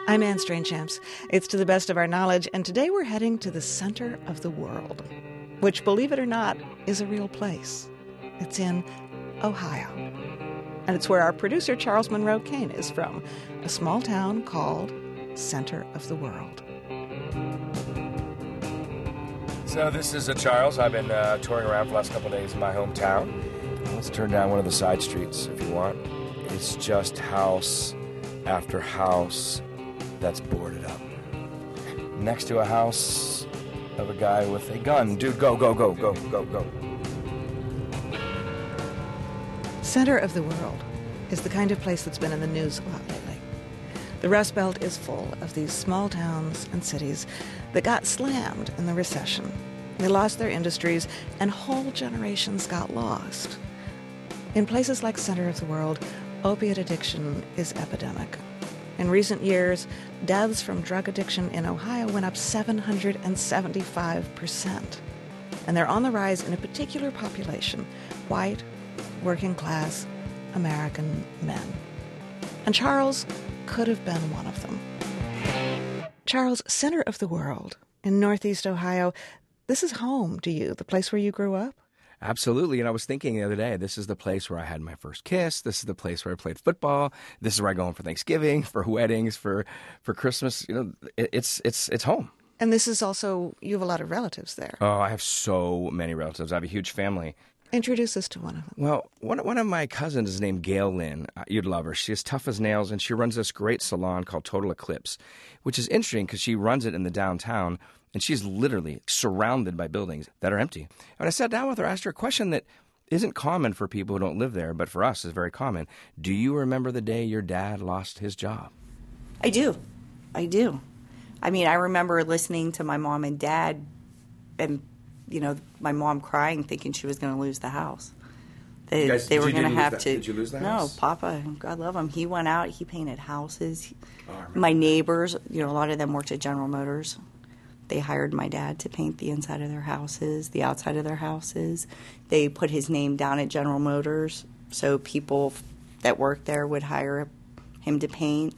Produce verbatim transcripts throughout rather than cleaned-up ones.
I'm Anne Strainchamps. It's To the Best of Our Knowledge, and today we're heading to the center of the world, which, believe it or not, is a real place. It's in Ohio. And it's where our producer, Charles Monroe Kane, is from, a small town called Center of the World. So this is uh, Charles. I've been uh, touring around for the last couple of days in my hometown. Let's turn down one of the side streets if you want. It's just house after house that's boarded up. Next to a house of a guy with a gun. Dude, go, go, go, go, go, go. Center of the World is the kind of place that's been in the news a lot lately. The Rust Belt is full of these small towns and cities that got slammed in the recession. They lost their industries, and whole generations got lost. In places like Center of the World, opiate addiction is epidemic. In recent years, deaths from drug addiction in Ohio went up seven hundred seventy-five percent. And they're on the rise in a particular population, white, working-class, American men. And Charles could have been one of them. Charles, Center of the World in Northeast Ohio, this is home to you, the place where you grew up? Absolutely. And I was thinking the other day, this is the place where I had my first kiss. This is the place where I played football. This is where I go home for Thanksgiving, for weddings, for, for Christmas. You know, it, it's it's it's home. And this is also, you have a lot of relatives there. Oh, I have so many relatives. I have a huge family. Introduce us to one of them. Well, one, one of my cousins is named Gail Lynn. Uh, you'd love her. She's tough as nails, and she runs this great salon called Total Eclipse, which is interesting because she runs it in the downtown, and she's literally surrounded by buildings that are empty. And I sat down with her, asked her a question that isn't common for people who don't live there, but for us is very common. Do you remember the day your dad lost his job? I do. I do. I mean, I remember listening to my mom and dad and, you know, my mom crying, thinking she was going to lose the house. They, guys, they were going to have that? to. Did you lose the no, house? No, Papa, God love him. He went out. He painted houses. Oh, I remember my that. neighbors, you know, a lot of them worked at General Motors. They hired my dad to paint the inside of their houses, the outside of their houses. They put his name down at General Motors, so people that worked there would hire him to paint.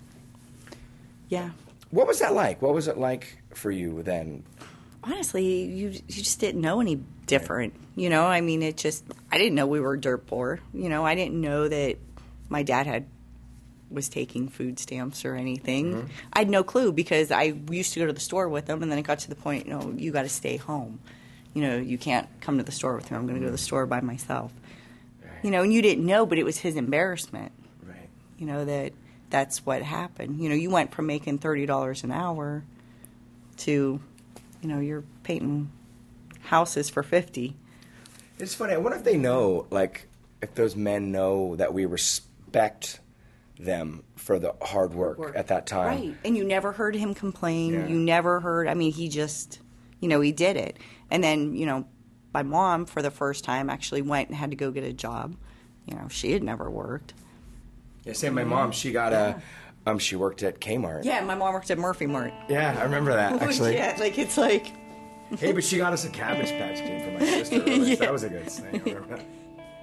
Yeah. What was that like? What was it like for you then? Honestly, you you just didn't know any different. You know, I mean, it just, I didn't know we were dirt poor. You know, I didn't know that my dad had was taking food stamps or anything. Mm-hmm. I had no clue because I used to go to the store with him, and then it got to the point, you know, you got to stay home. You know, you can't come to the store with him. I'm going to go to the store by myself. Right. You know, and you didn't know, but it was his embarrassment. Right. You know, that that's what happened. You know, you went from making thirty dollars an hour to, you know, you're painting houses for fifty. It's funny. I wonder if they know, like, if those men know that we respect them for the hard work, work. at that time. Right. And you never heard him complain. Yeah. You never heard, I mean, he just, you know, he did it. And then, you know, my mom, for the first time, actually went and had to go get a job. You know, she had never worked. Yeah, same. My mom, she got yeah. a, um, she worked at Kmart. Yeah, my mom worked at Murphy Mart. Yeah, I remember that, actually. Yeah, like, it's like... Hey, but she got us a Cabbage Patch Kid for my sister. Yeah. That was a good thing. I remember that.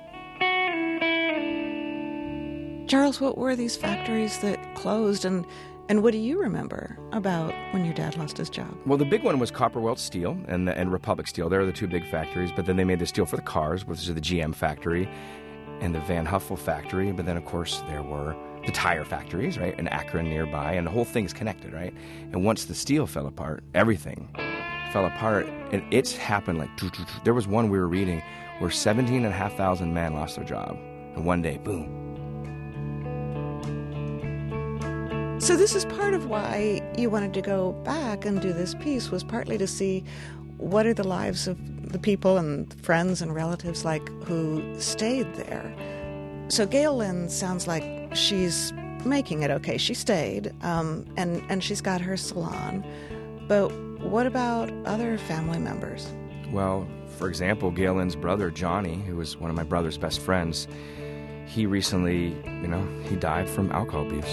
Charles, what were these factories that closed, and, and what do you remember about when your dad lost his job? Well, the big one was Copper Welt Steel and, and Republic Steel. They were the two big factories, but then they made the steel for the cars, which is the G M factory and the Van Huffel factory. But then, of course, there were the tire factories, right, in Akron nearby, and the whole thing's connected, right? And once the steel fell apart, everything fell apart, and it's happened like, there was one we were reading where seventeen and a half thousand men lost their job, and one day, boom. So this is part of why you wanted to go back and do this piece, was partly to see what are the lives of the people and friends and relatives like who stayed there. So Gail Lynn sounds like she's making it okay. She stayed, um, and, and she's got her salon. But what about other family members? Well, for example, Gail Lynn's brother, Johnny, who was one of my brother's best friends, he recently, you know, he died from alcohol abuse.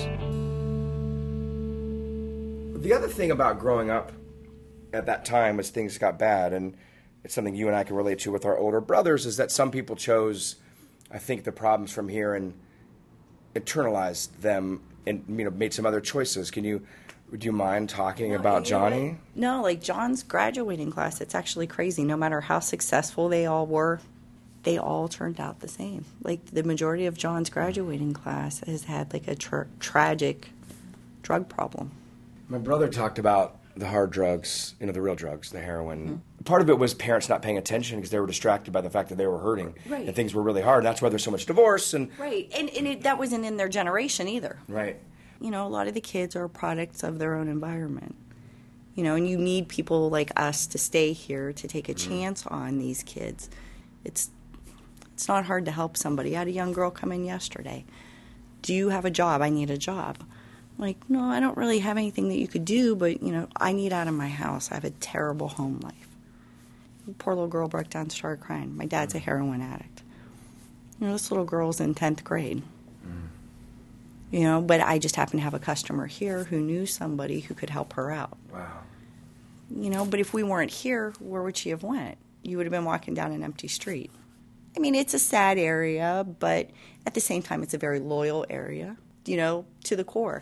The other thing about growing up at that time as things got bad, and it's something you and I can relate to with our older brothers, is that some people chose, I think, the problems from here in internalized them and, you know, made some other choices. Can you, do you mind talking No, about you know what? Johnny? No, like John's graduating class, it's actually crazy. No matter how successful they all were, they all turned out the same. Like the majority of John's graduating class has had like a tra- tragic drug problem. My brother talked about the hard drugs, you know, the real drugs, the heroin. Mm-hmm. Part of it was parents not paying attention because they were distracted by the fact that they were hurting. Right. And things were really hard. That's why there's so much divorce. And Right, and, and it, that wasn't in their generation either. Right. You know, a lot of the kids are products of their own environment. You know, and you need people like us to stay here to take a mm-hmm. chance on these kids. It's it's not hard to help somebody. I had a young girl come in yesterday. Do you have a job? I need a job. Like, no, I don't really have anything that you could do, but, you know, I need out of my house. I have a terrible home life. The poor little girl broke down and started crying. My dad's a heroin addict. You know, this little girl's in tenth grade. Mm. You know, but I just happened to have a customer here who knew somebody who could help her out. Wow. You know, but if we weren't here, where would she have went? You would have been walking down an empty street. I mean, it's a sad area, but at the same time, it's a very loyal area, you know, to the core.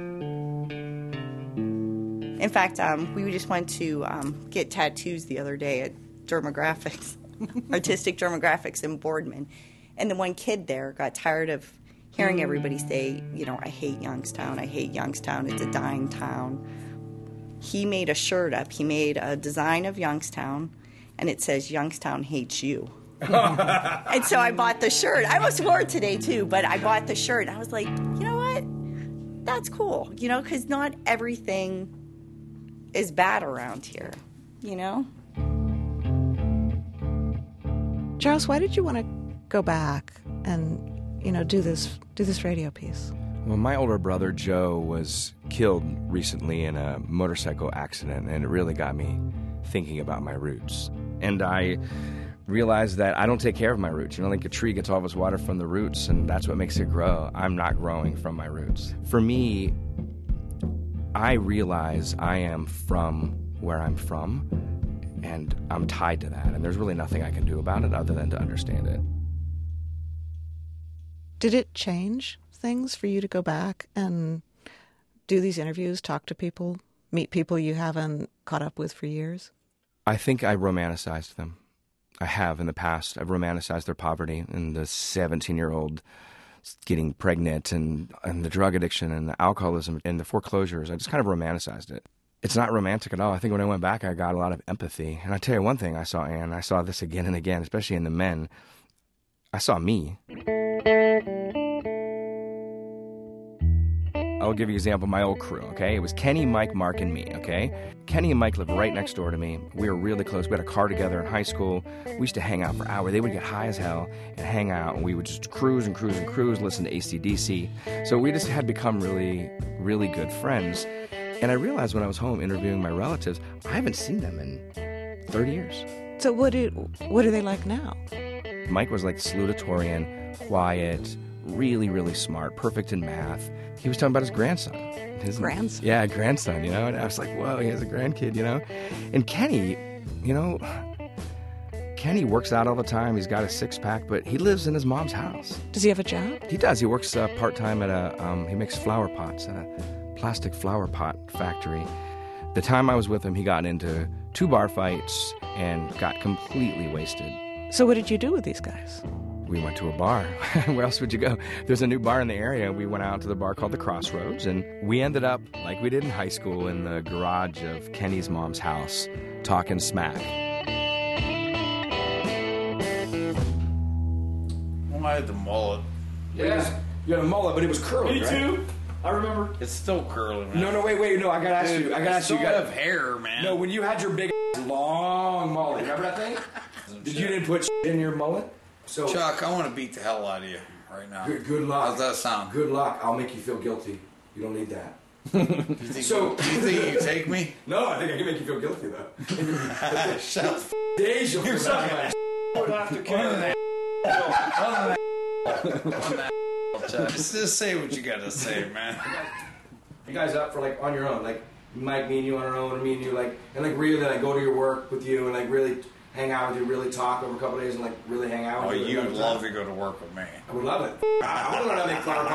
In fact, um, we just went to um, get tattoos the other day at Dermographics, Artistic Dermographics in Boardman. And the one kid there got tired of hearing everybody say, you know, I hate Youngstown, I hate Youngstown, it's a dying town. He made a shirt up. He made a design of Youngstown, and it says, Youngstown hates you. And so I bought the shirt. I almost wore it today, too, but I bought the shirt. I was like, you know what? That's cool, you know, because not everything is bad around here, you know? Charles, why did you want to go back and, you know, do this do this radio piece? Well, my older brother, Joe, was killed recently in a motorcycle accident, and it really got me thinking about my roots. And I realized that I don't take care of my roots. You know, like a tree gets all of its water from the roots, and that's what makes it grow. I'm not growing from my roots. For me, I realize I am from where I'm from, and I'm tied to that, and there's really nothing I can do about it other than to understand it. Did it change things for you to go back and do these interviews, talk to people, meet people you haven't caught up with for years? I think I romanticized them. I have in the past. I've romanticized their poverty and the seventeen-year-old getting pregnant and, and the drug addiction and the alcoholism and the foreclosures. I just kind of romanticized it. It's not romantic at all. I think when I went back, I got a lot of empathy. And I tell you one thing I saw, Ann, I saw this again and again, especially in the men. I saw me. I'll give you an example of my old crew, okay? It was Kenny, Mike, Mark, and me, okay? Kenny and Mike lived right next door to me. We were really close. We had a car together in high school. We used to hang out for hours. They would get high as hell and hang out, and we would just cruise and cruise and cruise, listen to A C D C. So we just had become really, really good friends. And I realized when I was home interviewing my relatives, I haven't seen them in thirty years. So what do, what are they like now? Mike was like salutatorian, quiet, really, really smart, perfect in math. He was talking about his grandson. His grandson? Yeah, grandson, you know. And I was like, whoa, he has a grandkid, you know. And Kenny, you know, Kenny works out all the time. He's got a six-pack, but he lives in his mom's house. Does he have a job? He does. He works uh, part-time at a, um, he makes flower pots at a plastic flower pot factory. The time I was with him, he got into two bar fights and got completely wasted. So what did you do with these guys? We went to a bar. Where else would you go? There's a new bar in the area. We went out to the bar called the Crossroads, and we ended up, like we did in high school, in the garage of Kenny's mom's house, talking smack. Well, I had the mullet. Yeah, you had a mullet, but it was curly, Me right? too. I remember. It's still curly, man. No, no, wait, wait, no, I gotta ask Dude, you. I gotta I ask you. still you gotta, have hair, man. No, when you had your big long mullet, remember that thing? Did you didn't put in your mullet? So Chuck, I want to beat the hell out of you right now. Good, good luck. How's that sound? Good luck. I'll make you feel guilty. You don't need that. Do you think, So- do you think you can take me? No, I think I can make you feel guilty though. Shut up. Days you'll feel bad. Would have to carry that. On that. Chuck. Just, just say what you gotta say, man. You guys up for like on your own, like Mike, me and you on our own, or me and you like, and like really like go to your work with you and like really hang out with you, really talk over a couple of days, and like really hang out Oh, with you? you would love to go to work with me. I would love it. I want to learn how to make flower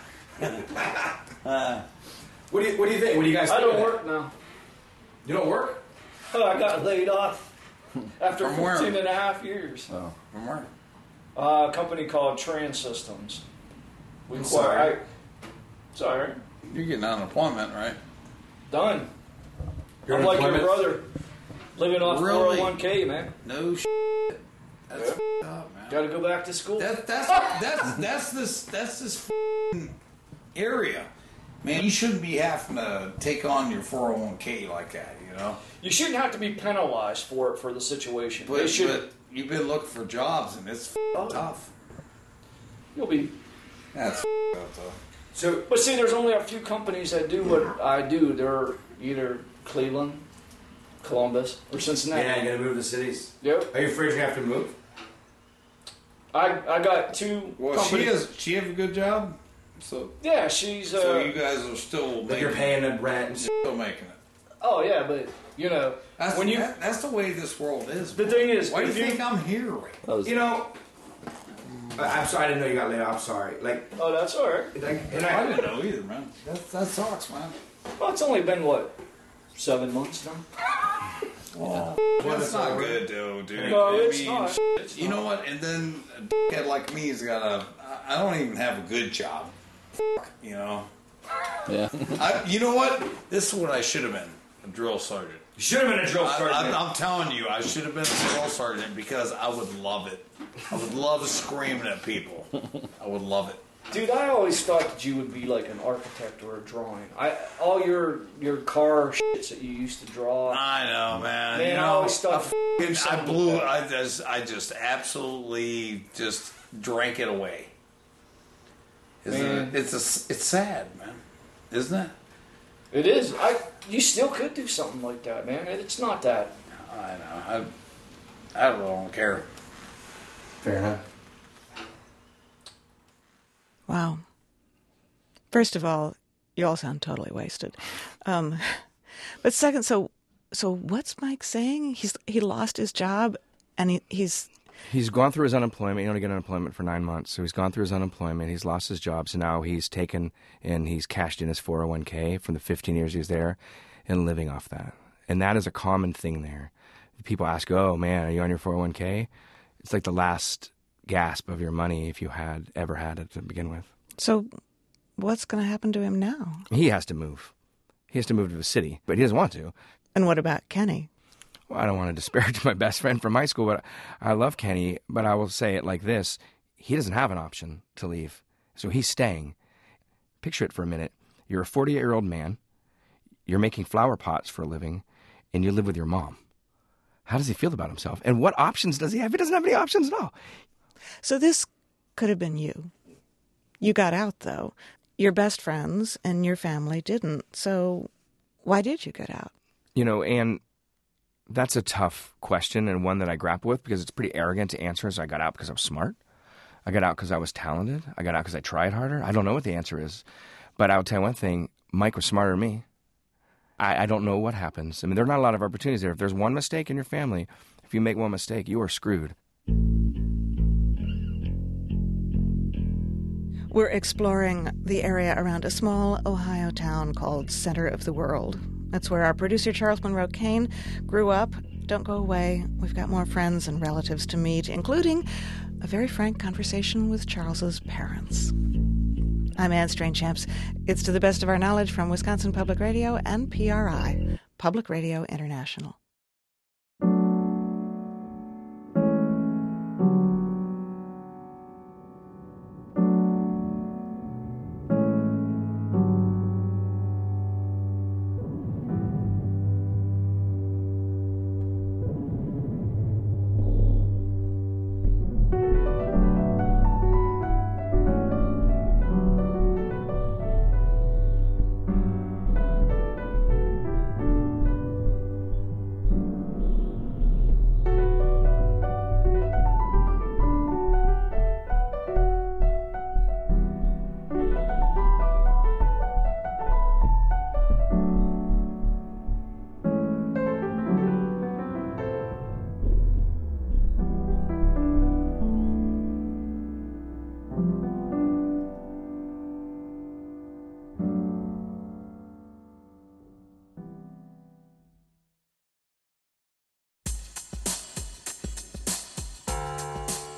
pots. What do you What do you think? What do you guys? I think don't of work that? now. You don't work? Oh, I got laid off after From where? fifteen and a half years. Oh, from where? Uh, a company called Trans Systems. We I'm acquired- sorry. I- Sorry. You're getting unemployment, right? Done. Your I'm like your unemployment- brother. Living off Really? four oh one k, man. No shit. That's Yeah. f***ed up, man. Got to go back to school. That, that's that's that's this that's this f***ing area, man. You shouldn't be having to take on your four oh one k like that, you know. You shouldn't have to be penalized for it for the situation. They But, should. but you've been looking for jobs, and it's f***ing tough. You'll be. That's f***ed up, though. So But see, there's only a few companies that do what I do. They're either Cleveland, Columbus, or Cincinnati. yeah, you gotta move to cities. Yep. Are you afraid you have to move? I I got two Well, companies. she has she have a good job, so Yeah, she's. Uh, so you guys are still Like making, you're paying the rent and shit. still making it. Oh yeah, but you know That's when you. that, that's the way this world is. The man. thing is, why do you if you- think I'm here? Ray? You know, I- I'm sorry. I didn't know you got laid off. I'm sorry. Like, Oh, that's all right. like, and I I, didn't know either, man. That that sucks, man. Well, it's only been what seven months now. Well, that's not good, though, dude. No, I it's mean, not. It's You not. know what? And then a dickhead like me has got a. I I don't even have a good job. Fuck, you know. Yeah. I, you know what? This is what I should have been. A drill sergeant. you should have been a drill I, sergeant. I, I'm telling you, I should have been a drill sergeant because I would love it. I would love screaming at people. I would love it. Dude, I always thought that you would be like an architect or a drawing. I all your your car shits that you used to draw. I know, man. Man, you I know, always thought I, you fucking- did I something blew. with I just, I just absolutely just drank it away. Isn't Man. it? It's a, it's sad, man. Isn't it? It is. I you still could do something like that, man. It's not that. I know. I, I really don't care. Fair enough. Wow. First of all, you all sound totally wasted. Um, but second, so so what's Mike saying? He's he lost his job, and he, he's He's gone through his unemployment. You only get unemployment for nine months. So he's gone through his unemployment. He's lost his job. So now he's taken and he's cashed in his four oh one k from the fifteen years he was there and living off that. And that is a common thing there. People ask, oh, man, are you on your four oh one k? It's like the last gasp of your money if you had ever had it to begin with. so. What's going to happen to him now? He has to move. He has to move to a city, but he doesn't want to. And what about Kenny? Well, I don't want to disparage my best friend from high school, but I love Kenny. But I will say it like this. He doesn't have an option to leave. So he's staying. Picture it for a minute. You're a forty-eight-year-old man. You're making flower pots for a living, and you live with your mom. How does he feel about himself? And what options does he have? He doesn't have any options at all. So this could have been you. You got out, though. Your best friends and your family didn't. So why did you get out? You know, and that's a tough question and one that I grapple with because it's pretty arrogant to answer. So I got out because I was smart. I got out because I was talented. I got out because I tried harder. I don't know what the answer is. But I'll tell you one thing. Mike was smarter than me. I, I don't know what happens. I mean, there are not a lot of opportunities there. If there's one mistake in your family, if you make one mistake, you are screwed. We're exploring the area around a small Ohio town called Center of the World. That's where our producer, Charles Monroe Kane, grew up. Don't go away. We've got more friends and relatives to meet, including a very frank conversation with Charles's parents. I'm Anne Strange-Champs. It's To the Best of Our Knowledge from Wisconsin Public Radio and P R I, Public Radio International.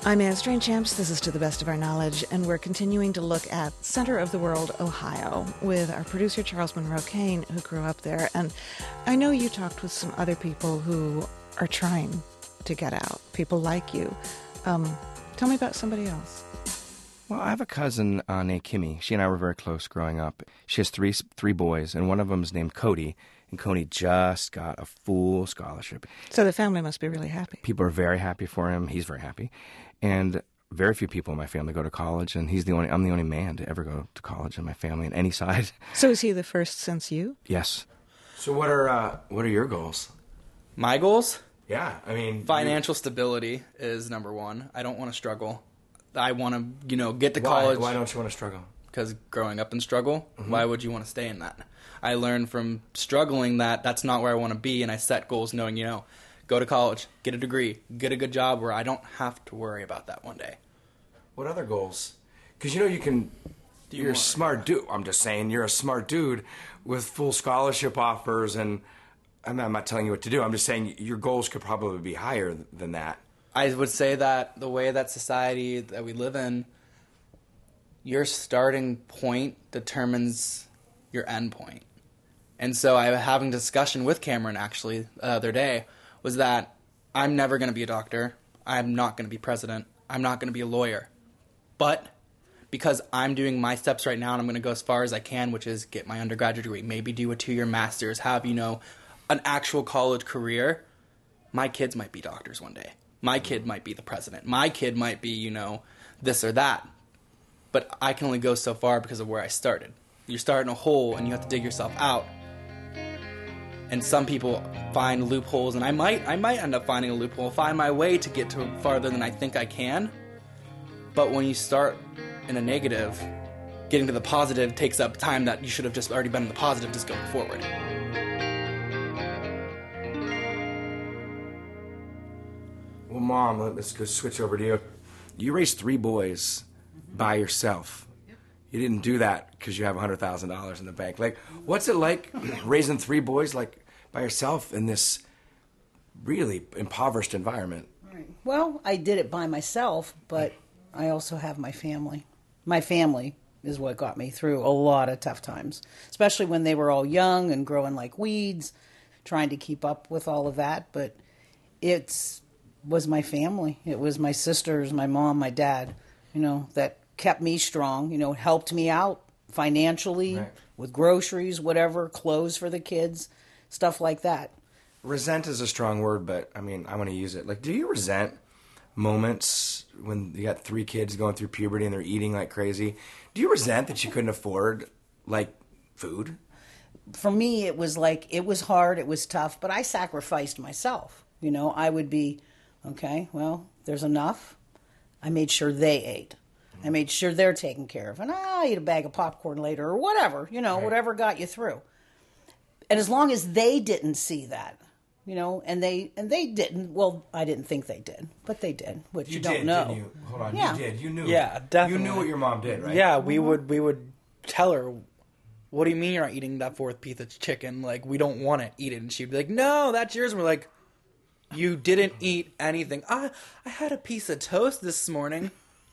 I'm Anne Strainchamps. This is To the Best of Our Knowledge, and we're continuing to look at Center of the World, Ohio, with our producer, Charles Monroe Kane, who grew up there. And I know you talked with some other people who are trying to get out, people like you. Um, tell me about somebody else. Well, I have a cousin uh, named Kimmy. She and I were very close growing up. She has three three boys, and one of them is named Cody. And Cody just got a full scholarship. So the family must be really happy. People are very happy for him. He's very happy. And very few people in my family go to college, and he's the only. I'm the only man to ever go to college in my family on any side. So is he the first since you? Yes. So what are uh, what are your goals? My goals? Yeah, I mean... Financial stability is number one. I don't want to struggle. I want to, you know, get to why? college. Why don't you want to struggle? Because growing up in struggle, Mm-hmm. why would you want to stay in that? I learned from struggling that that's not where I want to be, and I set goals knowing, you know, go to college, get a degree, get a good job where I don't have to worry about that one day. What other goals? Because, you know, you can... Do you you're a want- smart dude. I'm just saying, you're a smart dude with full scholarship offers, and I'm not, I'm not telling you what to do. I'm just saying your goals could probably be higher than that. I would say that the way that society that we live in, your starting point determines your end point. And so I was having a discussion with Cameron, actually, the other day, was that I'm never going to be a doctor. I'm not going to be president. I'm not going to be a lawyer. But because I'm doing my steps right now and I'm going to go as far as I can, which is get my undergraduate degree, maybe do a two-year master's, have, you know, an actual college career, my kids might be doctors one day. My kid might be the president. My kid might be, you know, this or that. But I can only go so far because of where I started. You start in a hole and you have to dig yourself out. And some people find loopholes, and I might I might end up finding a loophole, find my way to get to farther than I think I can. But when you start in a negative, getting to the positive takes up time that you should have just already been in the positive just going forward. Well, Mom, let's go switch over to you. You raised three boys by yourself. You didn't do that because you have one hundred thousand dollars in the bank. Like, what's it like raising three boys like by yourself in this really impoverished environment? Right. Well, I did it by myself, but I also have my family. My family is what got me through a lot of tough times, especially when they were all young and growing like weeds, trying to keep up with all of that. But it was my family. It was my sisters, my mom, my dad, you know, that kept me strong, you know, helped me out financially, Right. with groceries, whatever, clothes for the kids, stuff like that. Resent is a strong word, but I mean, I want to use it. Like, do you resent moments when you got three kids going through puberty and they're eating like crazy? Do you resent that you couldn't afford, like, food? For me, it was like, it was hard, it was tough, but I sacrificed myself. You know, I would be, okay, well, there's enough. I made sure they ate. I made sure they're taken care of. And I'll eat a bag of popcorn later or whatever, you know, Right. whatever got you through. And as long as they didn't see that, you know, and they and they didn't, well, I didn't think they did, but they did, which you, don't did, know. didn't you? Hold on, Yeah. you did. You knew. Yeah, definitely. You knew what your mom did, right? Yeah, we would we would tell her, what do you mean you're not eating that fourth piece of chicken? Like, we don't want to eat it. And she'd be like, no, that's yours. And we're like, you didn't eat anything. I, I had a piece of toast this morning.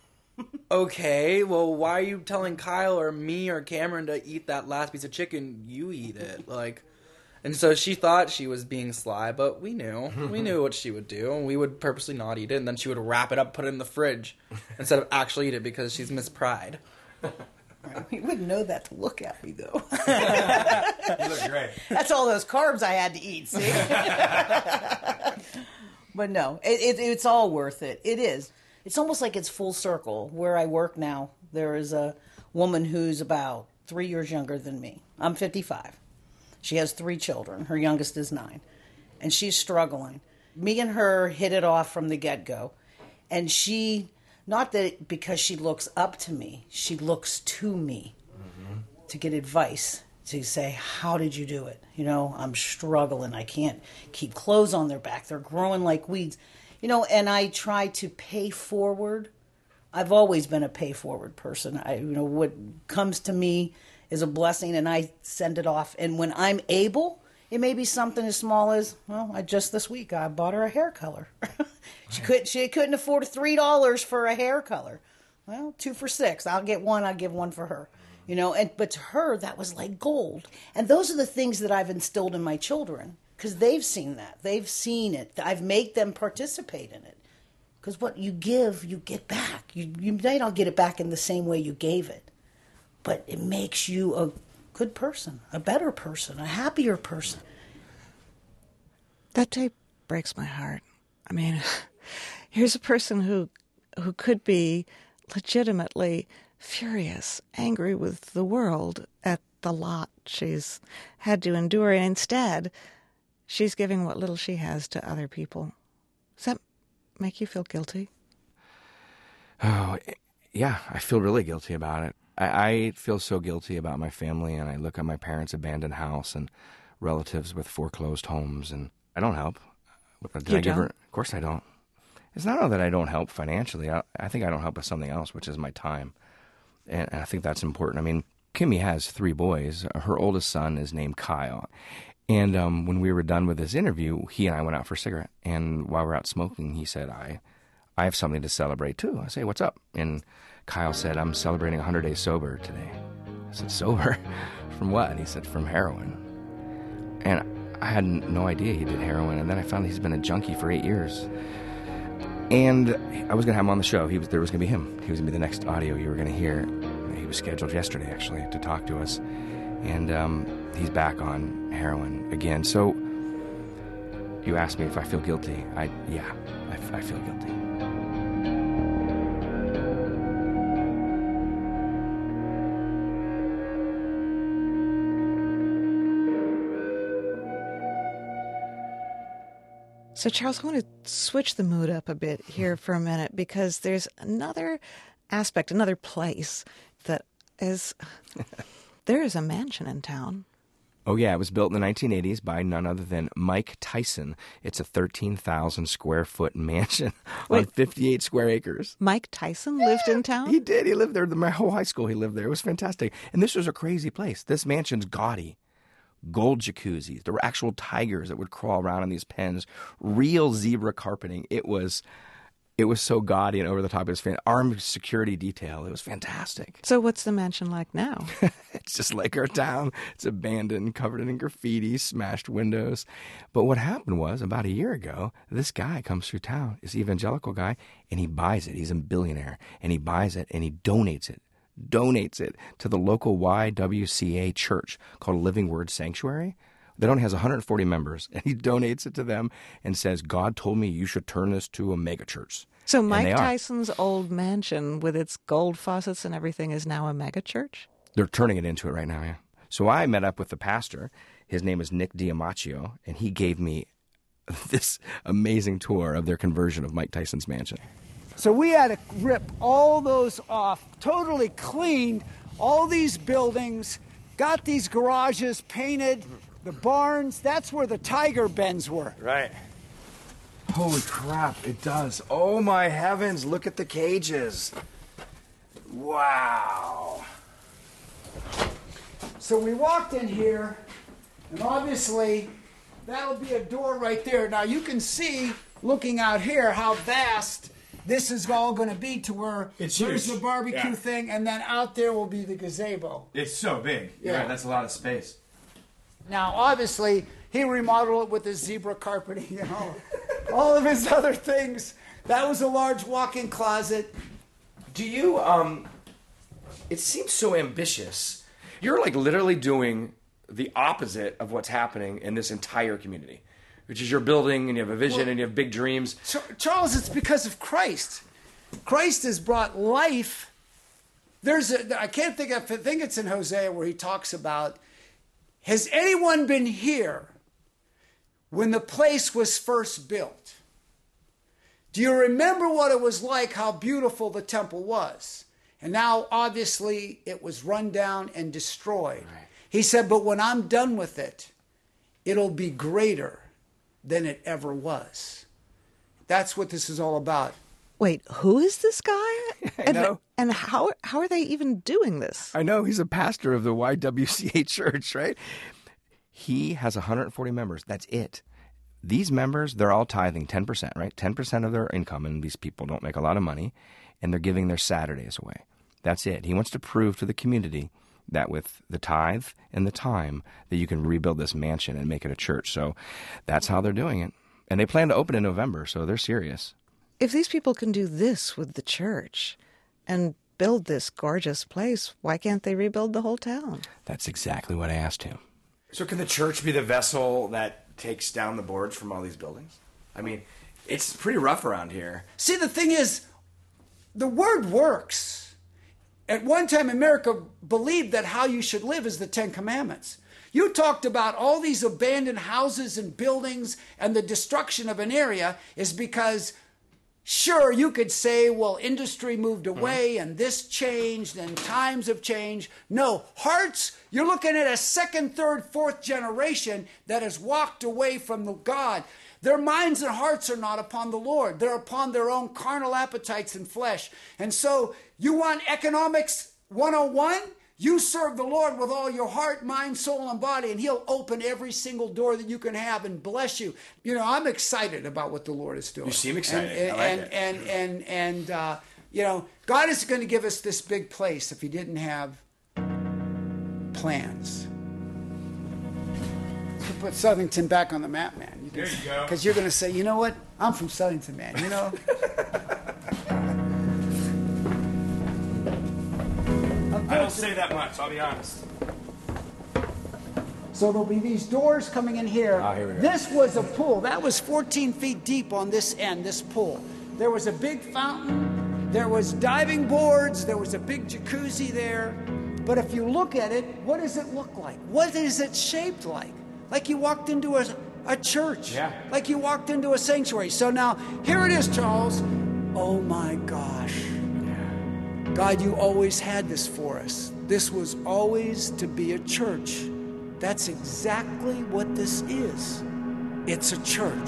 Okay, well, why are you telling Kyle or me or Cameron to eat that last piece of chicken? You eat it. Like, and so she thought she was being sly, but we knew. We knew what she would do, and we would purposely not eat it, and then she would wrap it up, put it in the fridge, instead of actually eat it because she's Miss Pride. You wouldn't know that to look at me, though. You look great. That's all those carbs I had to eat, see? But no, it, it, it's all worth it. It is. It's almost like it's full circle. Where I work now, there is a woman who's about three years younger than me. I'm fifty-five. She has three children. Her youngest is nine. And she's struggling. Me and her hit it off from the get-go. And she, not that because she looks up to me, she looks to me to get advice, to say, how did you do it? You know, I'm struggling. I can't keep clothes on their back. They're growing like weeds. You know, and I try to pay forward. I've always been a pay forward person. I, you know, what comes to me is a blessing, and I send it off. And when I'm able, It may be something as small as, well, I just this week I bought her a hair color. she couldn't she couldn't afford three dollars for a hair color. Well, two for six. I'll get one. I'll give one for her. You know, and but to her that was like gold. And those are the things that I've instilled in my children because they've seen that. They've seen it. I've made them participate in it. Because what you give, you get back. You you may not get it back in the same way you gave it, but it makes you a good person, a better person, a happier person. That tape breaks my heart. I mean, here's a person who who could be legitimately furious, angry with the world at the lot she's had to endure, and instead she's giving what little she has to other people. Does that make you feel guilty? Oh, yeah, I feel really guilty about it. I, I feel so guilty about my family, and I look at my parents' abandoned house and relatives with foreclosed homes, and I don't help. Did You I give her? don't? Of course I don't. It's not that I don't help financially. I, I think I don't help with something else, which is my time. And, and I think that's important. I mean, Kimmy has three boys. Her oldest son is named Kyle. And um, when we were done with this interview, he and I went out for a cigarette. And while we were out smoking, he said, I I have something to celebrate too. I say, what's up? And Kyle said, I'm celebrating one hundred days sober today. I said, sober? From what? And he said, from heroin. And I had no idea he did heroin. And then I found he's been a junkie for eight years. And I was going to have him on the show. He was There was going to be him. He was going to be the next audio you were going to hear. He was scheduled yesterday, actually, to talk to us. And um, he's back on heroin again. So you asked me if I feel guilty. I Yeah, I, I feel guilty. So, Charles, I want to switch the mood up a bit here for a minute because there's another aspect, another place that is... There is a mansion in town. Oh, yeah. It was built in the nineteen eighties by none other than Mike Tyson. It's a thirteen thousand square foot mansion on Wait. fifty-eight square acres. Mike Tyson lived in town? He did. He lived there. My whole high school, he lived there. It was fantastic. And this was a crazy place. This mansion's gaudy. Gold jacuzzis. There were actual tigers that would crawl around in these pens. Real zebra carpeting. It was it was so gaudy and over the top. It was fan- armed security detail. It was fantastic. So what's the mansion like now? It's just like our town. It's abandoned, covered in graffiti, smashed windows. But what happened was, about a year ago, this guy comes through town, this evangelical guy, and he buys it. He's a billionaire. And he buys it and he donates it. donates it to the local Y W C A church called Living Word Sanctuary. That only has one hundred forty members, and he donates it to them and says, God told me you should turn this to a mega church. So And Mike they are. Tyson's old mansion with its gold faucets and everything is now a mega church? They're turning it into it right now, yeah. So I met up with the pastor. His name is Nick Diamaccio, and he gave me this amazing tour of their conversion of Mike Tyson's mansion. So we had to rip all those off, totally cleaned all these buildings, got these garages painted, the barns. That's where the tiger bens were. Right. Holy crap, it does. Oh my heavens, look at the cages. Wow. So we walked in here, and obviously that'll be a door right there. Now you can see, looking out here, how vast this is all going to be to where It's there's huge. the barbecue Yeah. thing, and then out there will be the gazebo. It's so big. You're right, that's a lot of space. Now, obviously, he remodeled it with his zebra carpeting, you know, all of his other things. That was a large walk-in closet. Do you, um, it seems so ambitious. You're like literally doing the opposite of what's happening in this entire community, which is you're building and you have a vision Well- and you have big dreams. Char- Charles, it's because of Christ. Christ has brought life. There's a, I can't think of, I think it's in Hosea where he talks about, has anyone been here when the place was first built? Do you remember what it was like, how beautiful the temple was? And now, obviously, it was run down and destroyed. Right. He said, but when I'm done with it, it'll be greater than it ever was. That's what this is all about. Wait, who is this guy? and, know. And how how are they even doing this? I know, he's a pastor of the Y W C A church, right? He has one hundred forty members. That's it. These members, they're all tithing ten percent, right? ten percent of their income, and these people don't make a lot of money, and they're giving their Saturdays away. That's it. He wants to prove to the community that with the tithe and the time that you can rebuild this mansion and make it a church. So that's how they're doing it. And they plan to open in November, so they're serious. If these people can do this with the church and build this gorgeous place, why can't they rebuild the whole town? That's exactly what I asked him. So can the church be the vessel that takes down the boards from all these buildings? I mean, it's pretty rough around here. See, the thing is, the word works. At one time, America believed that how you should live is the Ten Commandments. You talked about all these abandoned houses and buildings and the destruction of an area is because, sure, you could say, well, industry moved away and this changed and times have changed. No, hearts, you're looking at a second, third, fourth generation that has walked away from the God. Their minds and hearts are not upon the Lord. They're upon their own carnal appetites and flesh. And so you want economics one oh one? You serve the Lord with all your heart, mind, soul, and body, and he'll open every single door that you can have and bless you. You know, I'm excited about what the Lord is doing. You seem excited. And, I like and, it. and, and, and, and uh, you know, God is going to give us this big place if he didn't have plans. So put Southington back on the map, man. You There you go. Because you're going to say, you know what? I'm from Southington, man. You know? I don't say that much, I'll be honest. So there'll be these doors coming in here. Ah, here we go. This was a pool. That was fourteen feet deep on this end, this pool. There was a big fountain. There was diving boards. There was a big jacuzzi there. But if you look at it, what does it look like? What is it shaped like? Like you walked into a, a church. Yeah. Like you walked into a sanctuary. So now, here it is, Charles. Oh my gosh. God, you always had this for us. This was always to be a church. That's exactly what this is. It's a church.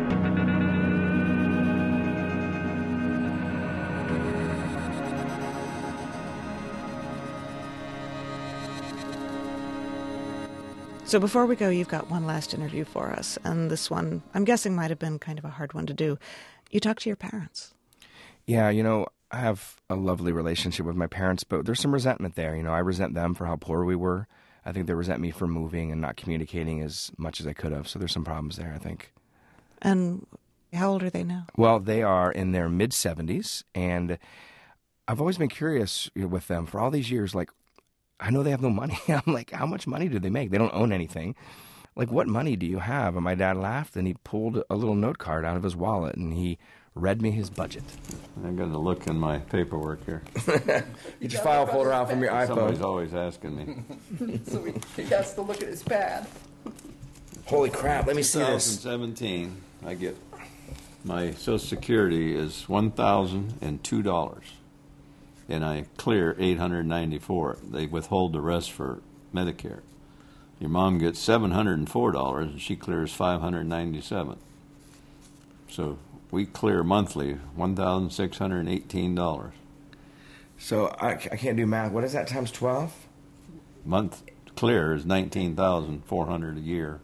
So before we go, you've got one last interview for us, and this one, I'm guessing, might have been kind of a hard one to do. You talked to your parents. Yeah, you know, I have a lovely relationship with my parents, but there's some resentment there. You know, I resent them for how poor we were. I think they resent me for moving and not communicating as much as I could have. So there's some problems there, I think. And how old are they now? Well, they are in their mid-seventies, and I've always been curious with them for all these years. Like, I know they have no money. I'm like, how much money do they make? They don't own anything. Like, what money do you have? And my dad laughed, and he pulled a little note card out of his wallet, and he read me his budget. I got to look in my paperwork here. Get your file folder out from your Somebody's iPhone. always asking me. So he, he has to look at his pad. Holy crap, let me see this. twenty seventeen, I get, my Social Security is one thousand two dollars. And I clear eight hundred ninety-four dollars. They withhold the rest for Medicare. Your mom gets seven hundred four dollars, and she clears five hundred ninety-seven dollars. So we clear monthly one thousand six hundred eighteen dollars. So I, I can't do math. What is that times twelve? Month clear is nineteen thousand four hundred dollars a year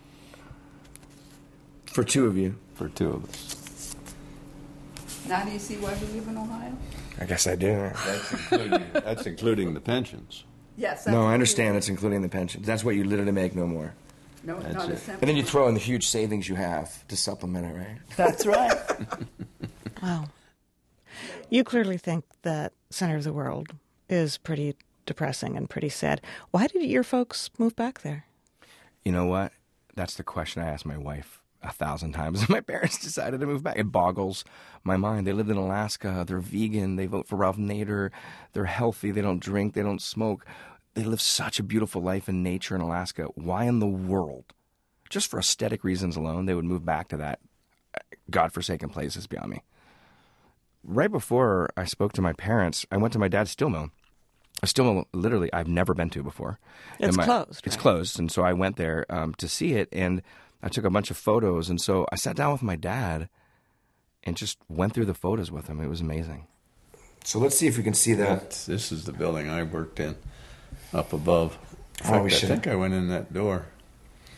For two of you. for two of us. Now do you see why we live in Ohio? I guess I do. That's including, that's including the pensions. Yes. No, I understand. It's including the pension. That's what you literally make, no more. No, That's not a it. cent. And then you throw in the huge savings you have to supplement it, right? That's right. Wow. You clearly think that Center of the World is pretty depressing and pretty sad. Why did your folks move back there? You know what? That's the question I asked my wife a thousand times. My parents decided to move back. It boggles my mind. They lived in Alaska. They're vegan. They vote for Ralph Nader. They're healthy. They don't drink. They don't smoke. They live such a beautiful life in nature in Alaska. Why in the world, just for aesthetic reasons alone, they would move back to that godforsaken place is beyond me. Right before I spoke to my parents, I went to my dad's steel mill. A steel mill, literally, I've never been to before. It's And my- closed, It's right? closed, and so I went there um, to see it, and I took a bunch of photos, and so I sat down with my dad and just went through the photos with him. It was amazing. So let's see if we can see that. That's, this is the building I worked in, up above. In Oh, we fact, I should- think I went in that door.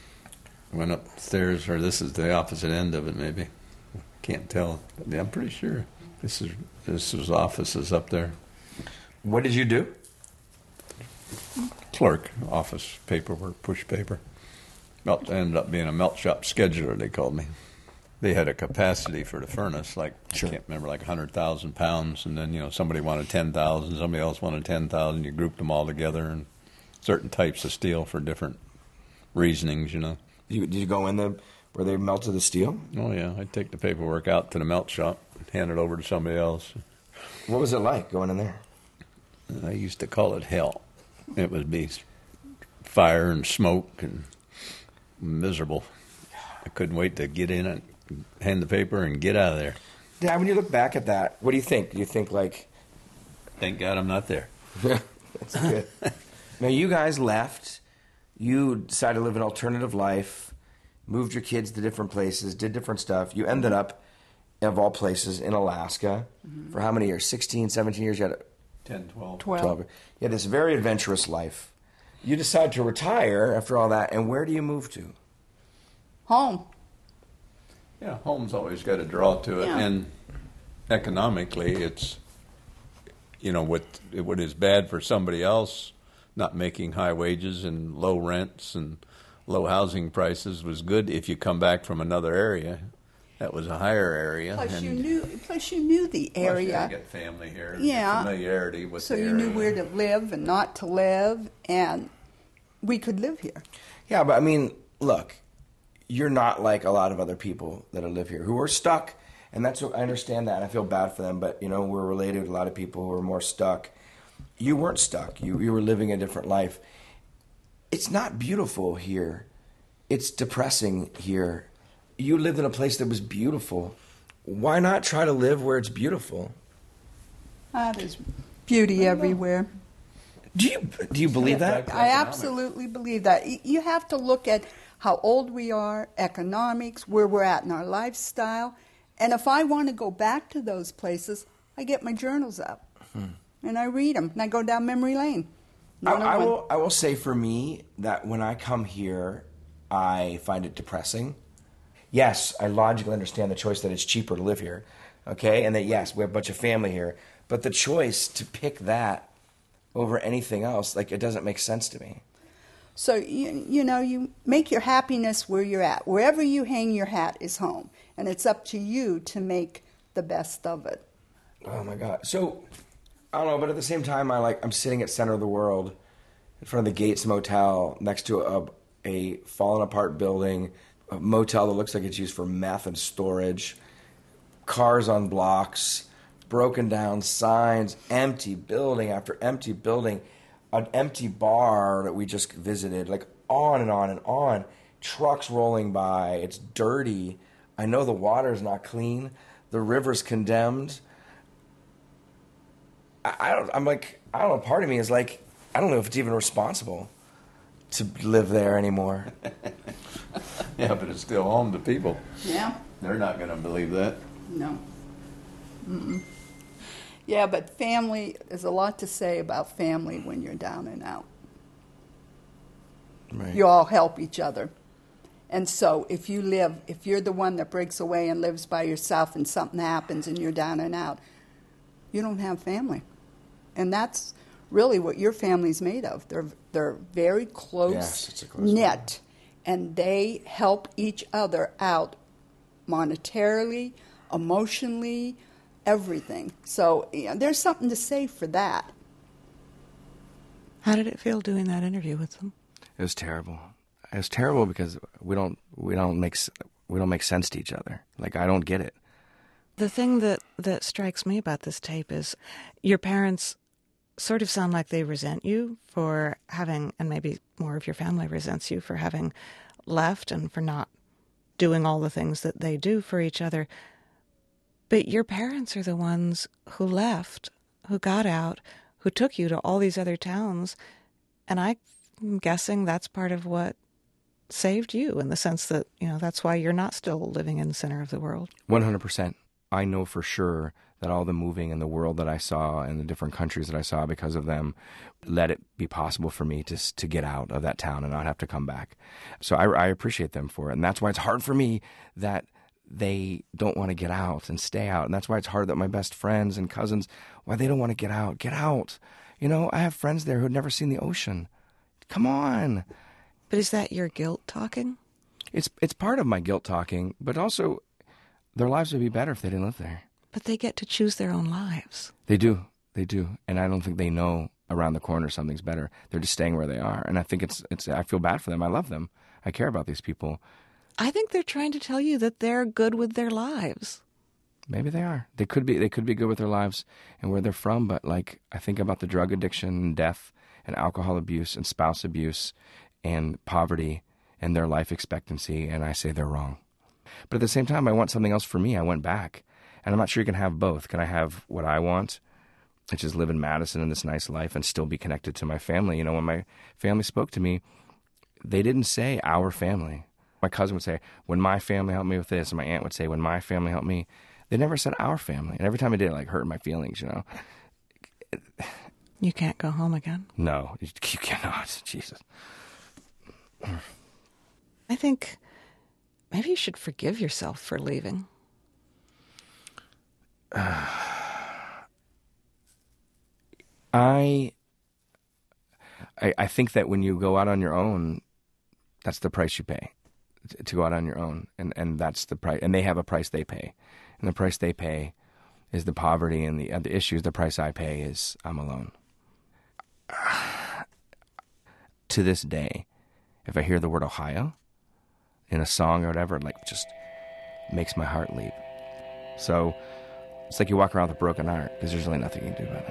went upstairs, or this is the opposite end of it, maybe. Can't tell. But yeah, I'm pretty sure this is this was offices up there. What did you do? Clerk, office paperwork, push paper. Melt ended up being a melt shop scheduler, they called me. They had a capacity for the furnace, like, sure. I can't remember, like one hundred thousand pounds, and then, you know, somebody wanted ten thousand, somebody else wanted ten thousand, you grouped them all together, and certain types of steel for different reasonings, you know. You, did you go in the where they melted the steel? Oh, yeah. I'd take the paperwork out to the melt shop, hand it over to somebody else. What was it like going in there? I used to call it hell. It would be fire and smoke and miserable. I couldn't wait to get in and hand the paper and get out of there. Dad, when you look back at that, what do you think? Do you think, like... Thank God I'm not there. That's good. Now, you guys left. You decided to live an alternative life, moved your kids to different places, did different stuff. You ended up, of all places, in Alaska mm-hmm. for how many years? sixteen, seventeen years? You had a, ten, twelve. twelve. twelve. You had this very adventurous life. You decide to retire after all that, and where do you move to? Home. Yeah, home's always got a draw to it, yeah. and economically, it's, you know, what what is bad for somebody else, not making high wages and low rents and low housing prices, was good if you come back from another area. That was a higher area. Plus, and you knew. Plus, you knew the area. Plus, you get family here. Yeah. Familiarity with. So the you area. knew where to live and not to live, and we could live here. Yeah, but I mean, look, you're not like a lot of other people that live here who are stuck, and that's what I understand that. And I feel bad for them, but you know, we're related to a lot of people who are more stuck. You weren't stuck. You you were living a different life. It's not beautiful here. It's depressing here. You lived in a place that was beautiful. Why not try to live where it's beautiful? Ah, there's beauty everywhere. Do you do you believe that? I absolutely believe that. Y- You have to look at how old we are, economics, where we're at in our lifestyle. And if I want to go back to those places, I get my journals up hmm. and I read them, and I go down memory lane. I, I will I will say for me that when I come here, I find it depressing. Yes, I logically understand the choice that it's cheaper to live here, okay, and that, yes, we have a bunch of family here. But the choice to pick that over anything else, like, it doesn't make sense to me. So, you, you know, you make your happiness where you're at. Wherever you hang your hat is home. And it's up to you to make the best of it. Oh, my God. So, I don't know, but at the same time, I like, I'm sitting at Center of the World in front of the Gates Motel next to a, a fallen apart building, a motel that looks like it's used for meth and storage, cars on blocks, broken down signs, empty building after empty building, an empty bar that we just visited, like on and on and on, trucks rolling by, it's dirty. I know the water's not clean, the river's condemned. I, I don't, I'm like, I don't know, part of me is like, I don't know if it's even responsible to live there anymore. Yeah, but it's still home to people. Yeah. They're not going to believe that. No. Mm-mm. Yeah, but family, there's a lot to say about family when you're down and out. Right. You all help each other. And so if you live, if you're the one that breaks away and lives by yourself and something happens and you're down and out, you don't have family. And that's really what your family's made of. They're they're very close, yes, it's a close knit, and they help each other out monetarily, emotionally, everything. So you know, there's something to say for that. How did it feel doing that interview with them? It was terrible. It was terrible because we don't we don't make we don't make sense to each other. Like, I don't get it. The thing that, that strikes me about this tape is your parents sort of sound like they resent you for having, and maybe more of your family resents you for having left and for not doing all the things that they do for each other. But your parents are the ones who left, who got out, who took you to all these other towns. And I'm guessing that's part of what saved you, in the sense that, you know, that's why you're not still living in the center of the world. one hundred percent. I know for sure that all the moving in the world that I saw and the different countries that I saw because of them let it be possible for me to to get out of that town and not have to come back. So I, I appreciate them for it. And that's why it's hard for me that they don't want to get out and stay out. And that's why it's hard that my best friends and cousins, why they don't want to get out. Get out. You know, I have friends there who had never seen the ocean. Come on. But is that your guilt talking? It's it's part of my guilt talking, but also their lives would be better if they didn't live there. But they get to choose their own lives. They do. They do. And I don't think they know around the corner something's better. They're just staying where they are. And I think it's it's I feel bad for them. I love them. I care about these people. I think they're trying to tell you that they're good with their lives. Maybe they are. They could be they could be good with their lives and where they're from, but like I think about the drug addiction and death and alcohol abuse and spouse abuse and poverty and their life expectancy, and I say they're wrong. But at the same time, I want something else for me. I went back. And I'm not sure you can have both. Can I have what I want, which is live in Madison in this nice life and still be connected to my family? You know, when my family spoke to me, they didn't say our family. My cousin would say, when my family helped me with this, and my aunt would say, when my family helped me. They never said our family. And every time I did, it like hurt my feelings, you know. You can't go home again? No, you, you cannot. Jesus. I think maybe you should forgive yourself for leaving. Uh, I, I I think that when you go out on your own, that's the price you pay to go out on your own, and, and that's the price. And they have a price they pay, and the price they pay is the poverty and the uh, the issues. The price I pay is I'm alone. Uh, to this day, if I hear the word Ohio in a song or whatever, it like just makes my heart leap. So. It's like you walk around with a broken heart because there's really nothing you can do about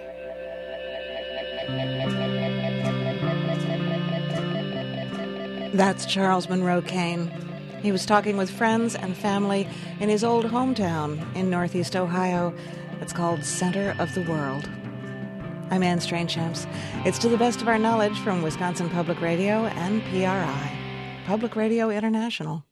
it. That's Charles Monroe Kane. He was talking with friends and family in his old hometown in Northeast Ohio. It's called Center of the World. I'm Anne Strainchamps. It's To the Best of Our Knowledge from Wisconsin Public Radio and P R I, Public Radio International.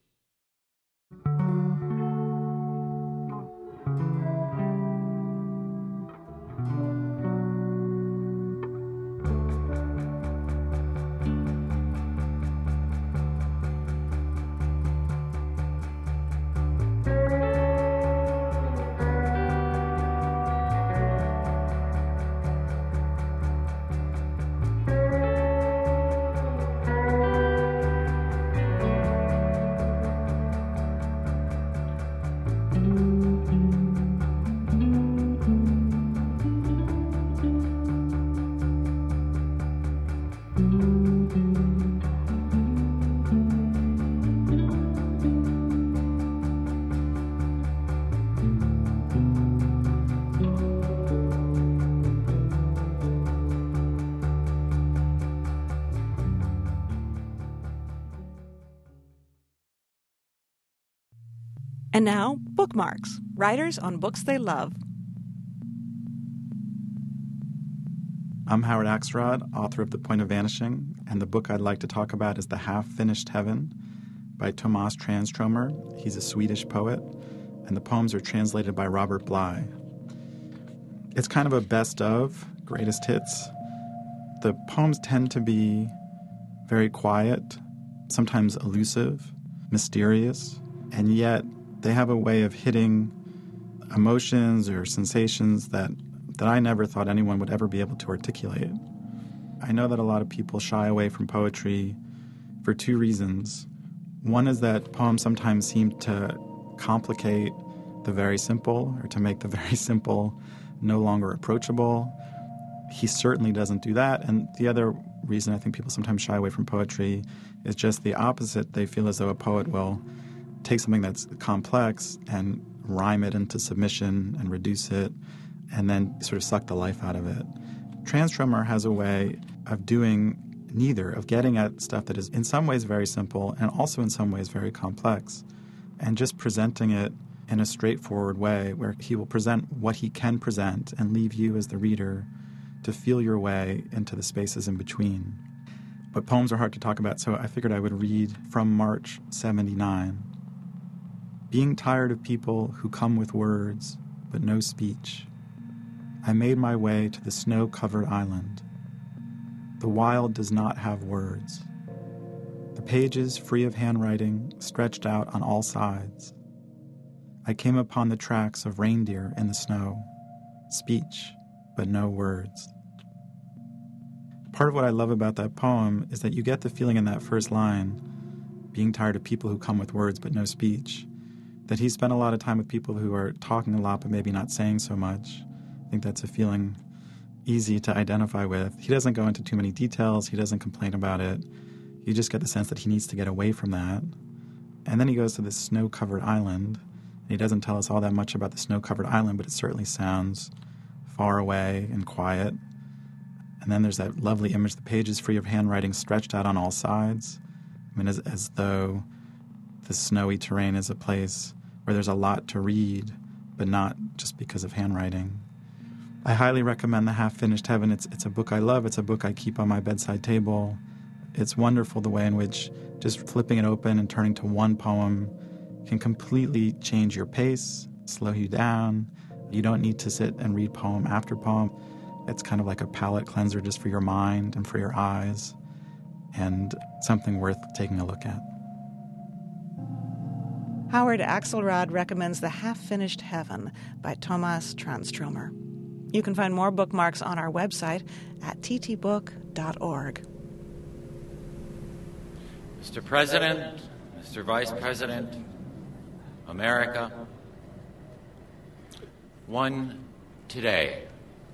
And now, bookmarks. Writers on books they love. I'm Howard Axelrod, author of The Point of Vanishing, and the book I'd like to talk about is The Half-Finished Heaven by Tomas Tranströmer. He's a Swedish poet, and the poems are translated by Robert Bly. It's kind of a best of, greatest hits. The poems tend to be very quiet, sometimes elusive, mysterious, and yet they have a way of hitting emotions or sensations that, that I never thought anyone would ever be able to articulate. I know that a lot of people shy away from poetry for two reasons. One is that poems sometimes seem to complicate the very simple, or to make the very simple no longer approachable. He certainly doesn't do that. And the other reason I think people sometimes shy away from poetry is just the opposite. They feel as though a poet will take something that's complex and rhyme it into submission and reduce it and then sort of suck the life out of it. Tranströmer has a way of doing neither, of getting at stuff that is in some ways very simple and also in some ways very complex, and just presenting it in a straightforward way where he will present what he can present and leave you as the reader to feel your way into the spaces in between. But poems are hard to talk about, so I figured I would read from March seventy-nine. Being tired of people who come with words, but no speech, I made my way to the snow-covered island. The wild does not have words. The pages, free of handwriting, stretched out on all sides. I came upon the tracks of reindeer in the snow. Speech, but no words. Part of what I love about that poem is that you get the feeling in that first line, being tired of people who come with words but no speech, that he spent a lot of time with people who are talking a lot but maybe not saying so much. I think that's a feeling easy to identify with. He doesn't go into too many details. He doesn't complain about it. You just get the sense that he needs to get away from that. And then he goes to this snow-covered island. And he doesn't tell us all that much about the snow-covered island, but it certainly sounds far away and quiet. And then there's that lovely image, the pages free of handwriting stretched out on all sides. I mean, as, as though the snowy terrain is a place where there's a lot to read, but not just because of handwriting. I highly recommend The Half-Finished Heaven. It's, it's a book I love. It's a book I keep on my bedside table. It's wonderful the way in which just flipping it open and turning to one poem can completely change your pace, slow you down. You don't need to sit and read poem after poem. It's kind of like a palate cleanser just for your mind and for your eyes, and something worth taking a look at. Howard Axelrod recommends The Half-Finished Heaven by Tomas Tranströmer. You can find more bookmarks on our website at t t book dot org. Mister President, Mister Vice President, America, one today.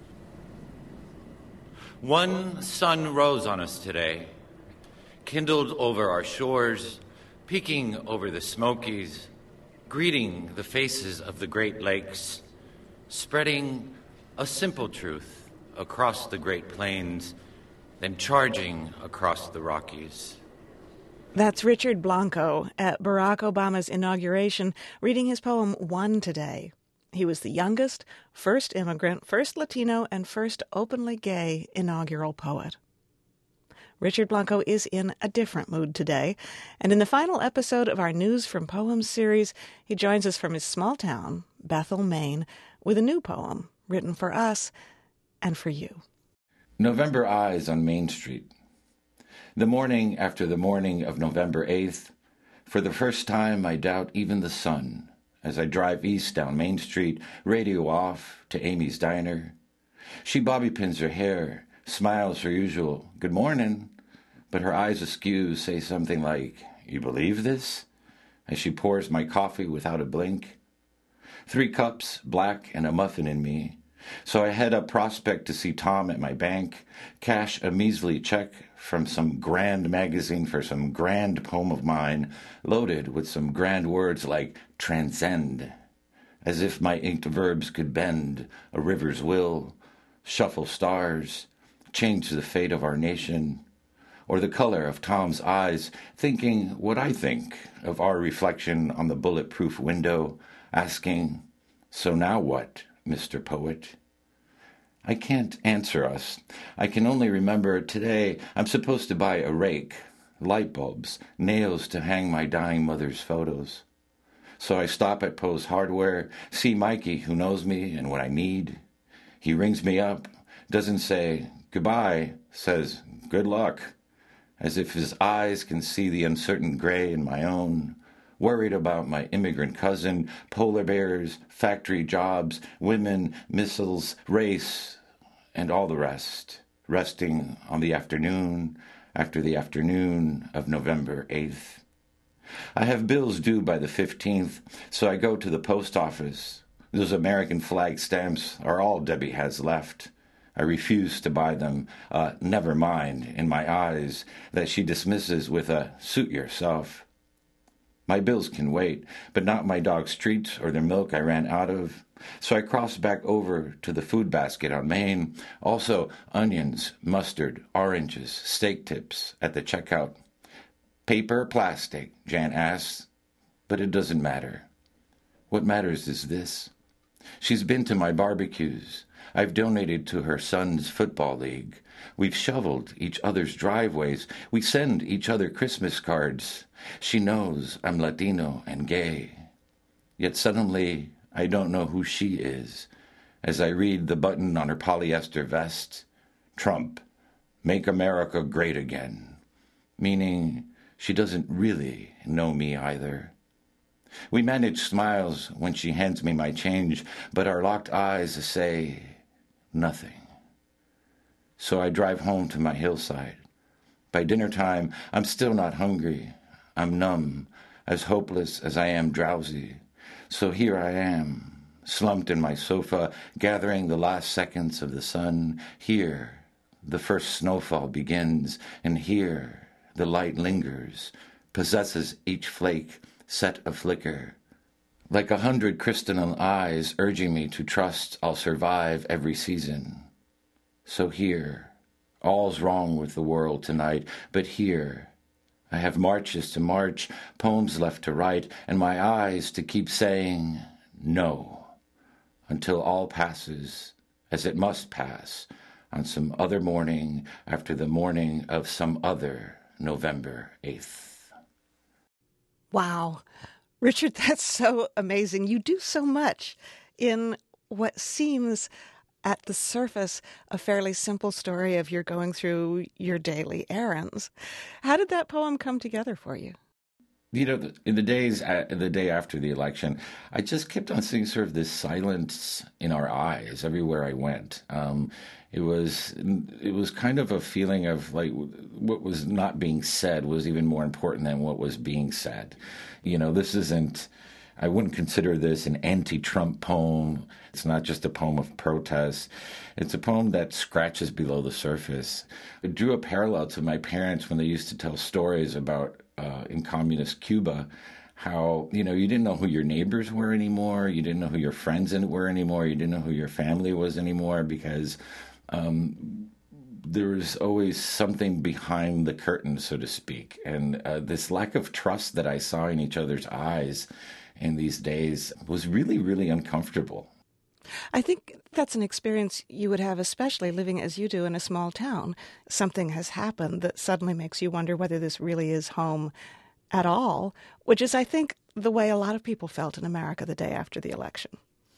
One sun rose on us today, kindled over our shores, peeking over the Smokies, greeting the faces of the Great Lakes, spreading a simple truth across the Great Plains, then charging across the Rockies. That's Richard Blanco at Barack Obama's inauguration, reading his poem One Today. He was the youngest, first immigrant, first Latino, and first openly gay inaugural poet. Richard Blanco is in a different mood today, and in the final episode of our News from Poems series, he joins us from his small town, Bethel, Maine, with a new poem written for us and for you. November Eyes on Main Street. The morning after the morning of November eighth, for the first time I doubt even the sun as I drive east down Main Street, radio off to Amy's Diner. She bobby pins her hair, smiles her usual good morning, but her eyes askew say something like, "You believe this?" as she pours my coffee without a blink. Three cups, black, and a muffin in me. So I head up Prospect to see Tom at my bank, cash a measly check from some grand magazine for some grand poem of mine, loaded with some grand words like transcend, as if my inked verbs could bend a river's will, shuffle stars, change the fate of our nation, or the color of Tom's eyes, thinking what I think of our reflection on the bulletproof window, asking, "So now what, Mister Poet?" I can't answer us. I can only remember today I'm supposed to buy a rake, light bulbs, nails to hang my dying mother's photos. So I stop at Poe's Hardware, see Mikey, who knows me and what I need. He rings me up, doesn't say goodbye, says good luck, as if his eyes can see the uncertain gray in my own, worried about my immigrant cousin, polar bears, factory jobs, women, missiles, race, and all the rest, resting on the afternoon after the afternoon of November eighth. I have bills due by the fifteenth, so I go to the post office. Those American flag stamps are all Debbie has left. I refuse to buy them. Uh, never mind, in my eyes, that she dismisses with a suit yourself. My bills can wait, but not my dog's treats or the milk I ran out of. So I cross back over to the food basket on Main. Also, onions, mustard, oranges, steak tips at the checkout. Paper or plastic, Jan asks, but it doesn't matter. What matters is this. She's been to my barbecues. I've donated to her son's football league. We've shoveled each other's driveways. We send each other Christmas cards. She knows I'm Latino and gay. Yet suddenly I don't know who she is as I read the button on her polyester vest, Trump, Make America Great Again, meaning she doesn't really know me either. We manage smiles when she hands me my change, but our locked eyes say nothing. So I drive home to my hillside. By dinner time, I'm still not hungry. I'm numb, as hopeless as I am drowsy. So here I am, slumped in my sofa, gathering the last seconds of the sun. Here, the first snowfall begins, and here, the light lingers, possesses each flake, set a flicker. Like a hundred crystalline eyes urging me to trust I'll survive every season. So here, all's wrong with the world tonight, but here, I have marches to march, poems left to write, and my eyes to keep saying no, until all passes, as it must pass, on some other morning after the morning of some other November eighth. Wow. Richard, that's so amazing. You do so much in what seems at the surface a fairly simple story of you're going through your daily errands. How did that poem come together for you? You know, in the days, the day after the election, I just kept on seeing sort of this silence in our eyes everywhere I went. Um, it was, it was kind of a feeling of like what was not being said was even more important than what was being said. You know, this isn't, I wouldn't consider this an anti-Trump poem. It's not just a poem of protest. It's a poem that scratches below the surface. It drew a parallel to my parents when they used to tell stories about uh, in communist Cuba, how, you know, you didn't know who your neighbors were anymore. You didn't know who your friends were anymore. You didn't know who your family was anymore because um, there was always something behind the curtain, so to speak. And uh, this lack of trust that I saw in each other's eyes in these days was really, really uncomfortable. I think that's an experience you would have, especially living as you do in a small town. Something has happened that suddenly makes you wonder whether this really is home at all, which is, I think, the way a lot of people felt in America the day after the election.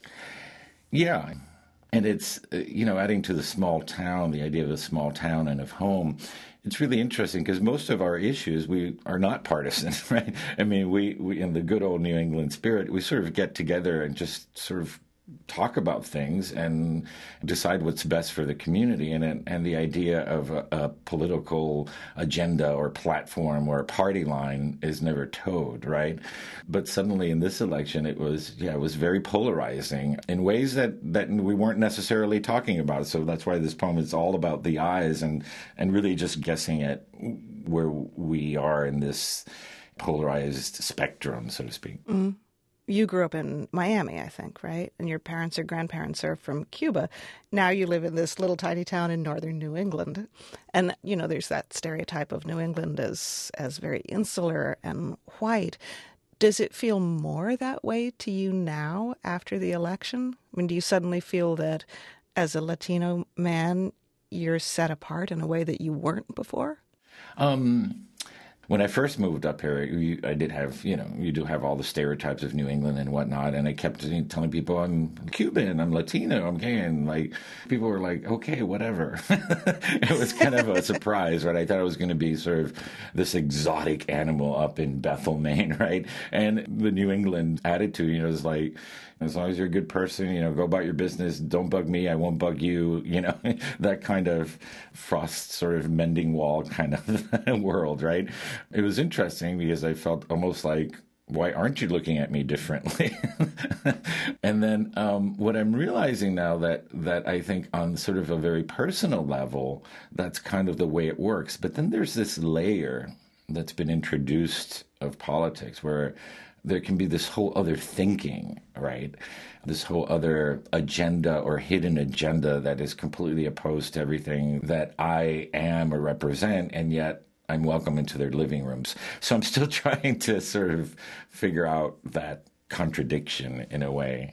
Yeah. And it's, you know, adding to the small town, the idea of a small town and of home, it's really interesting because most of our issues, we are not partisan, right? I mean, we, we in the good old New England spirit, we sort of get together and just sort of talk about things and decide what's best for the community. And and the idea of a, a political agenda or platform or a party line is never towed, right? But suddenly in this election, it was, yeah, it was very polarizing in ways that, that we weren't necessarily talking about. So that's why this poem is all about the eyes and, and really just guessing at where we are in this polarized spectrum, so to speak. Mm. You grew up in Miami, I think, right? And your parents or grandparents are from Cuba. Now you live in this little tiny town in northern New England. And, you know, there's that stereotype of New England as, as very insular and white. Does it feel more that way to you now after the election? I mean, do you suddenly feel that as a Latino man, you're set apart in a way that you weren't before? Um... When I first moved up here, you, I did have, you know, you do have all the stereotypes of New England and whatnot. And I kept telling people I'm Cuban, I'm Latino, I'm gay. And like, people were like, okay, whatever. It was kind of a surprise, right? I thought I was going to be sort of this exotic animal up in Bethel, Maine, right? And the New England attitude, you know, is like, as long as you're a good person, you know, go about your business. Don't bug me. I won't bug you. You know, that kind of frost sort of mending wall kind of world, right? It was interesting because I felt almost like, why aren't you looking at me differently? And then um, what I'm realizing now that, that I think on sort of a very personal level, that's kind of the way it works. But then there's this layer that's been introduced of politics where there can be this whole other thinking, right? This whole other agenda or hidden agenda that is completely opposed to everything that I am or represent, and yet I'm welcome into their living rooms. So I'm still trying to sort of figure out that contradiction in a way.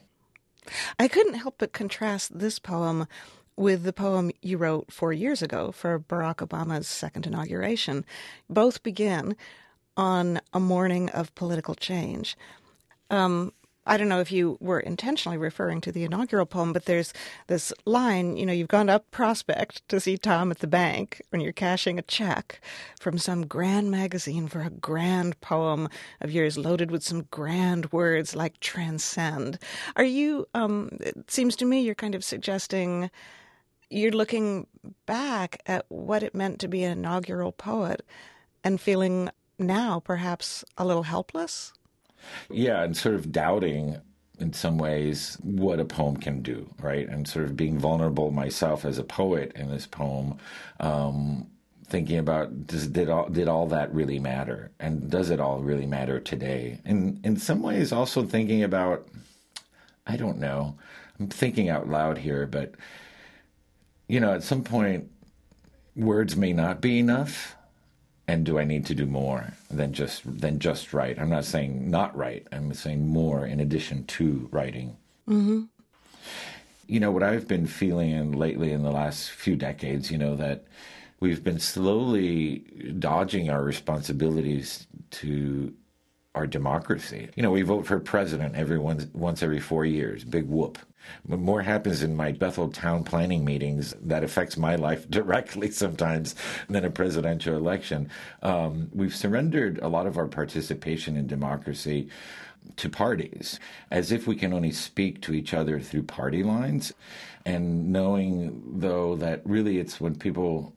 I couldn't help but contrast this poem with the poem you wrote four years ago for Barack Obama's second inauguration. Both begin on a morning of political change. Um, I don't know if you were intentionally referring to the inaugural poem, but there's this line, you know, you've gone up Prospect to see Tom at the bank when you're cashing a check from some grand magazine for a grand poem of yours loaded with some grand words like transcend. Are you, um, it seems to me you're kind of suggesting you're looking back at what it meant to be an inaugural poet and feeling now perhaps a little helpless? Yeah, and sort of doubting in some ways what a poem can do, right? And sort of being vulnerable myself as a poet in this poem, um, thinking about does, did all did all that really matter, and does it all really matter today? And in some ways, also thinking about, I don't know, I'm thinking out loud here, but you know, at some point, words may not be enough. And do I need to do more than just than just write? I'm not saying not write. I'm saying more in addition to writing. Mm-hmm. You know, what I've been feeling lately in the last few decades, you know, that we've been slowly dodging our responsibilities to our democracy. You know, we vote for president every once, once every four years. Big whoop. But more happens in my Bethel town planning meetings that affects my life directly sometimes than a presidential election. Um, we've surrendered a lot of our participation in democracy to parties, as if we can only speak to each other through party lines, and knowing, though, that really it's when people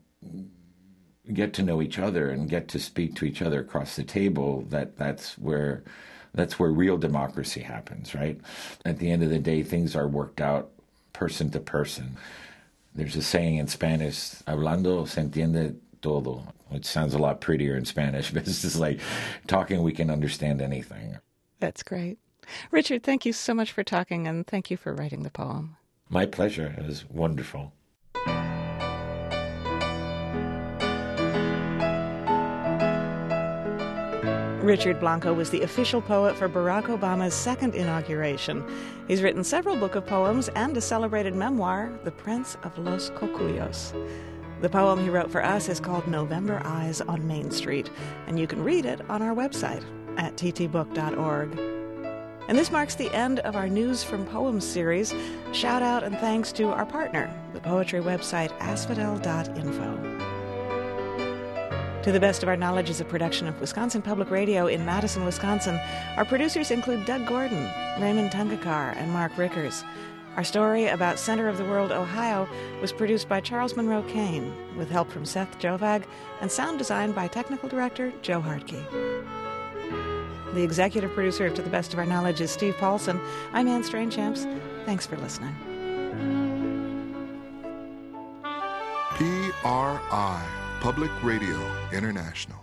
get to know each other and get to speak to each other across the table that that's where that's where real democracy happens, right? At the end of the day, things are worked out person to person. There's a saying in Spanish, hablando se entiende todo, which sounds a lot prettier in Spanish, but it's just like talking, we can understand anything. That's great. Richard, thank you so much for talking, and thank you for writing the poem. My pleasure. It was wonderful. Richard Blanco was the official poet for Barack Obama's second inauguration. He's written several books of poems and a celebrated memoir, The Prince of Los Cocuyos. The poem he wrote for us is called November Eyes on Main Street, and you can read it on our website at t t book dot org. And this marks the end of our News from Poems series. Shout out and thanks to our partner, the poetry website asphodel dot info. To the Best of Our Knowledge is a production of Wisconsin Public Radio in Madison, Wisconsin. Our producers include Doug Gordon, Raymond Tungakar, and Mark Rickers. Our story about Center of the World, Ohio, was produced by Charles Monroe Kane, with help from Seth Jovag, and sound design by technical director Joe Hartke. The executive producer of To the Best of Our Knowledge is Steve Paulson. I'm Anne Strainchamps. Thanks for listening. P R I, Public Radio International.